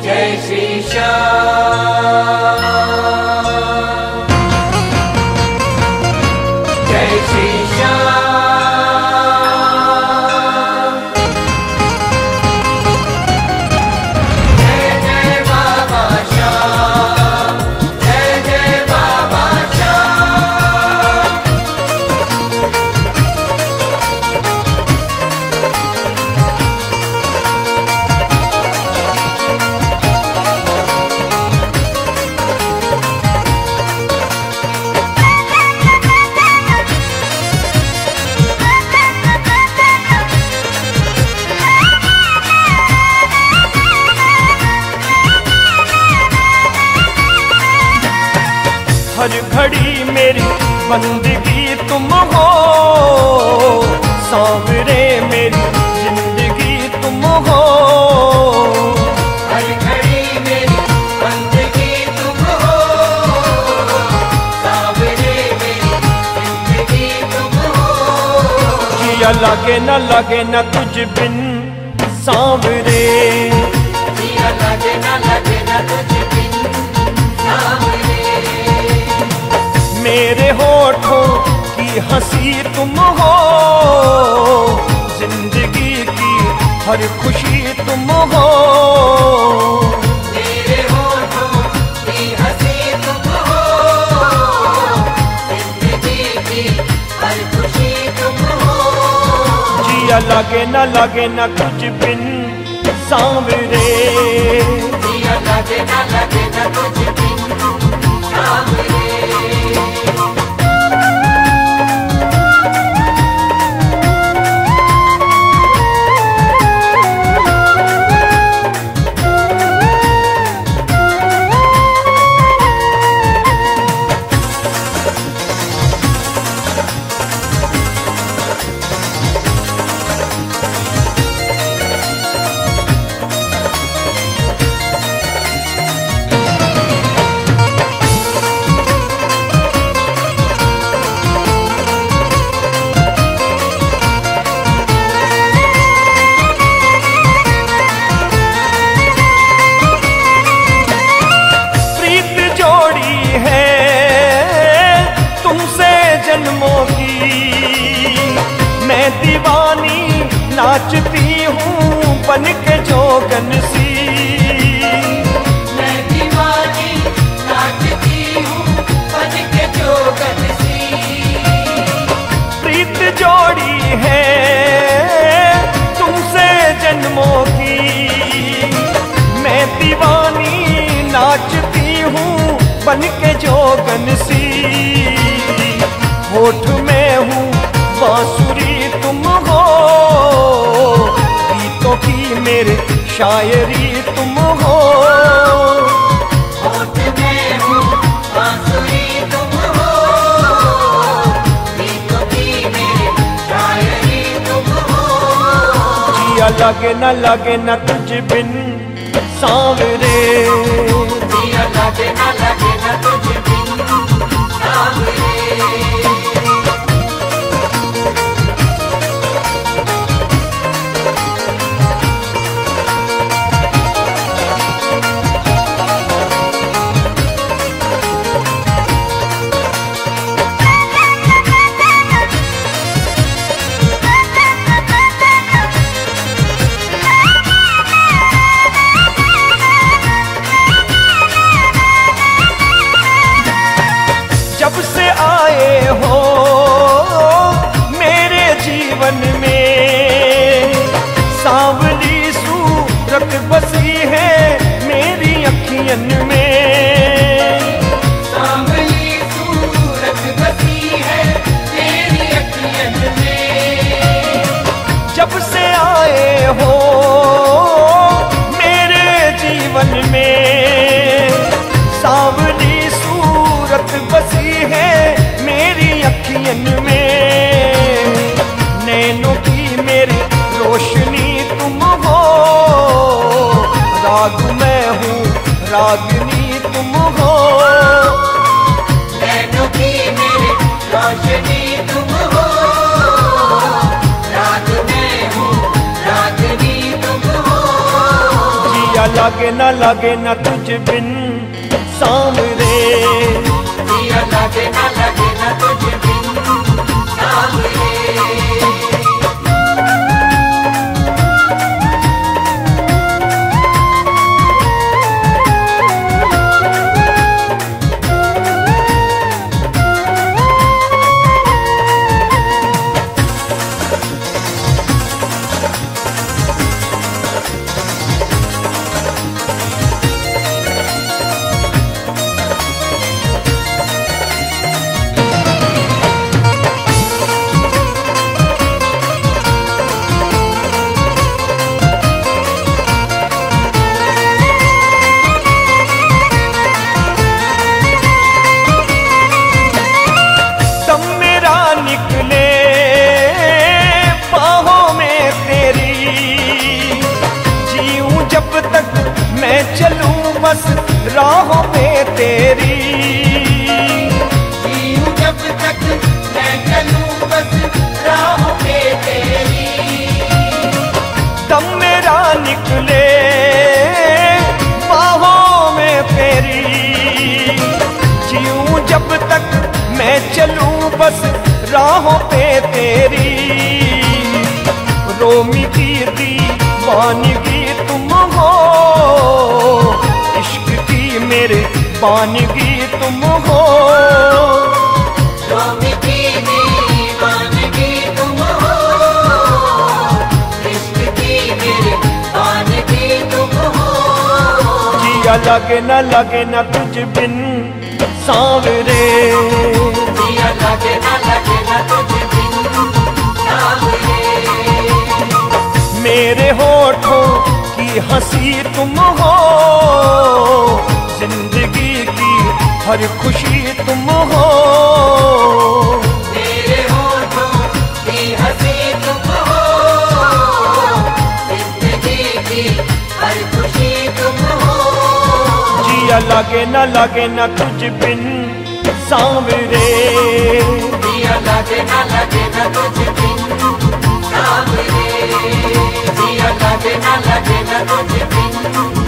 जय श्री श्याम, जय श्री श्याम। जय जय बाबा श्याम, जय जय बाबा श्याम। हर घड़ी मेरी बंदगी तुम हो, सांवरे मेरी जिंदगी तुम हो। हर घड़ी मेरी बंदगी तुम हो, सांवरे मेरी जिंदगी तुम हो। जिया लगे न तुझ बिन सांवरे, जिया लगे न तुझ बिन सांवरे। मेरे होठों की हंसी तुम हो, जिंदगी की हर खुशी तुम हो। मेरे होठों की हंसी तुम हो, जिंदगी की हर खुशी तुम हो। जिया लगे न तुझ बिन सांवरे, जिया लगे न तुझ बिन सांवरे। जन्मों की मैं दीवानी नाचती हूँ बन के जोगन सी। मैं दीवानी नाचती हूँ बन के जोगन सी। प्रीत जोड़ी है तुमसे जन्मों की, मैं दीवानी नाचती हूँ बन के जोगन सी। होठ में हूँ बांसुरी तुम हो, गीतों की मेरे शायरी तुम हो। होठ में हूँ बांसुरी तुम हो, गीतों की मेरे शायरी तुम हो। जिया लगे न तुझ बिन सांवरे, जिया लगे न तुझ बिन सांवरे। जब से आए हो मेरे जीवन में, सांवली सूरत बसी है मेरी अखियन में। सांवली सूरत बसी है मेरी अखियन में। जब से आए हो मेरे जीवन में, सांवली सूरत बसी है मेरी अखियन में। नैनों की मेरी रोशनी तुम हो, राग मैं हूँ रागनी तुम हो। नैनों की मेरी रोशनी तुम हो, राग मैं हूँ रागनी तुम हो। जिया लगे न तुझ बिन सांवरे। जिया लगे न तुझ बिन सांवरे। चलूं बस राहों पे तेरी। जीऊं जब तक मैं चलूं बस राहों पे तेरी। दम मेरा निकले बाहों में तेरी। जीऊं जब तक मैं चलूं बस राहों पे तेरी। रोमी की दीवानगी तुम हो, इश्क की मेरे बानगी तुम हो। रोमी की दीवानगी तुम हो, इश्क की मेरे बानगी तुम हो। जिया लगे न तुझ बिन सांवरे। जिया लगे न तुझ बिन सांवरे। मेरे होठों की हंसी तुम हो, जिंदगी की हर खुशी तुम हो। मेरे होठों की हंसी तुम हो, जिंदगी की हर खुशी तुम हो। जिया लगे न तुझ बिन सांवरे। जिया लगे न तुझ बिन सांवरे। जिया लगे न तुझ बिन